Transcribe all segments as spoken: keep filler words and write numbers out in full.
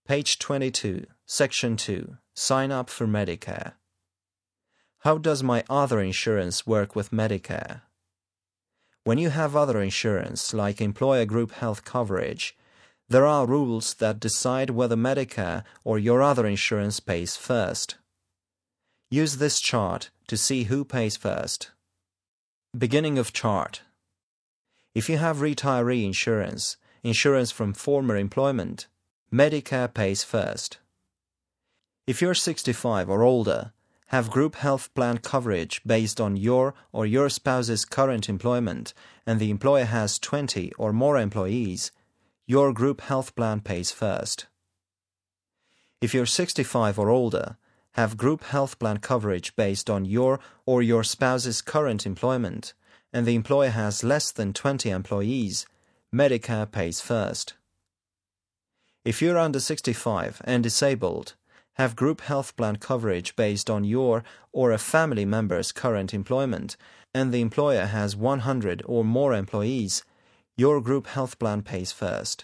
Page twenty-two, Section two. Sign up for Medicare. How does my other insurance work with Medicare? When you have other insurance, like employer group health coverage, there are rules that decide whether Medicare or your other insurance pays first. Use this chart to see who pays first. Beginning of chart. If you have retiree insurance, insurance from former employment, Medicare pays first. If you're sixty-five or older, have group health plan coverage based on your or your spouse's current employment, and the employer has twenty or more employees, your group health plan pays first. If you're sixty-five or older, have group health plan coverage based on your or your spouse's current employment, and the employer has less than twenty employees, Medicare pays first. If you're under sixty-five and disabled, have group health plan coverage based on your or a family member's current employment, and the employer has one hundred or more employees, your group health plan pays first.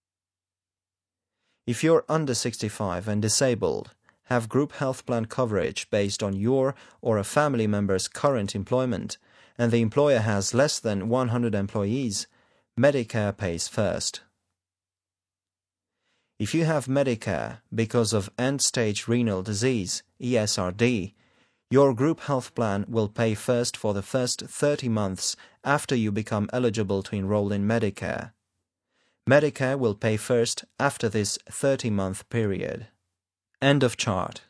If you're under sixty-five and disabled, have group health plan coverage based on your or a family member's current employment, and the employer has less than one hundred employees, Medicare pays first. If you have Medicare because of end-stage renal disease, E S R D, your group health plan will pay first for the first thirty months after you become eligible to enroll in Medicare. Medicare will pay first after this thirty-month period. End of chart.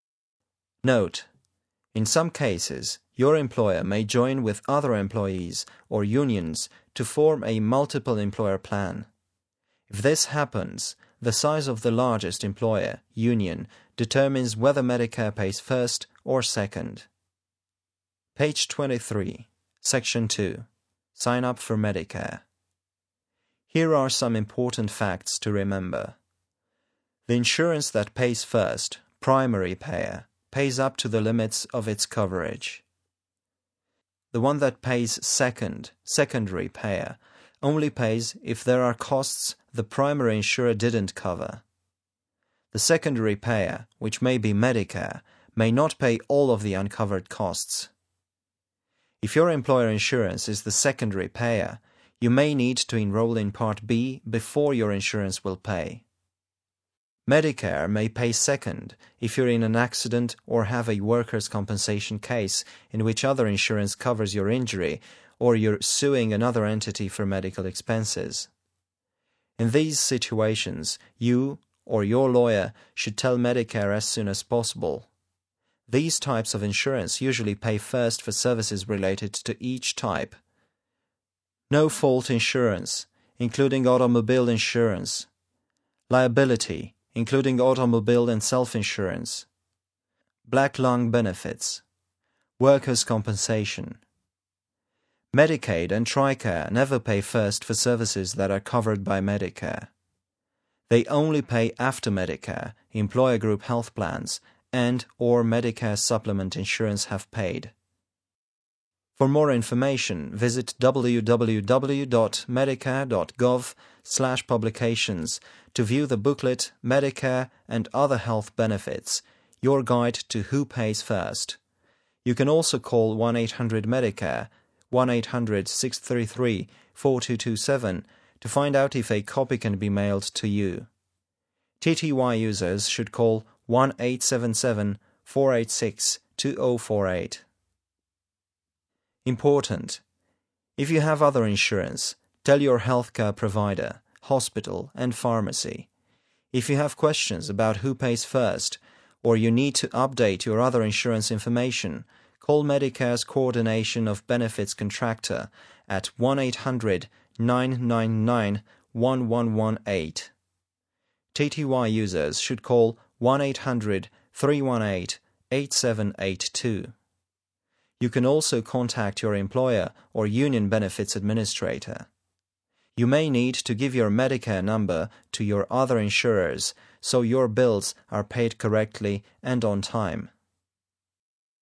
Note: in some cases, your employer may join with other employees or unions to form a multiple employer plan. If this happens, the size of the largest employer, union, determines whether Medicare pays first or second. Page twenty-three, Section two. Sign up for Medicare. Here are some important facts to remember. The insurance that pays first, primary payer, pays up to the limits of its coverage. The one that pays second, secondary payer, only pays if there are costs the primary insurer didn't cover. The secondary payer, which may be Medicare, may not pay all of the uncovered costs. If your employer insurance is the secondary payer, you may need to enroll in Part B before your insurance will pay. Medicare may pay second if you're in an accident or have a workers' compensation case in which other insurance covers your injury, or you're suing another entity for medical expenses. In these situations, you or your lawyer should tell Medicare as soon as possible. These types of insurance usually pay first for services related to each type. No-fault insurance, including automobile insurance. Liability, including automobile and self-insurance. Black lung benefits. Workers' compensation. Medicaid and TRICARE never pay first for services that are covered by Medicare. They only pay after Medicare, employer group health plans, and or Medicare supplement insurance have paid. For more information, visit w w w dot medicare dot gov slash publications to view the booklet Medicare and Other Health Benefits, your guide to who pays first. You can also call one eight hundred Medicare, one eight hundred, six three three, four two two seven, to find out if a copy can be mailed to you. T T Y users should call one eight seven seven, four eight six, two zero four eight. Important: if you have other insurance, tell your healthcare provider, hospital, and pharmacy. If you have questions about who pays first, or you need to update your other insurance information, call Medicare's Coordination of Benefits Contractor at one eight hundred, nine nine nine, one one one eight. T T Y users should call one eight hundred, three one eight, eight seven eight two. You can also contact your employer or union benefits administrator. You may need to give your Medicare number to your other insurers so your bills are paid correctly and on time.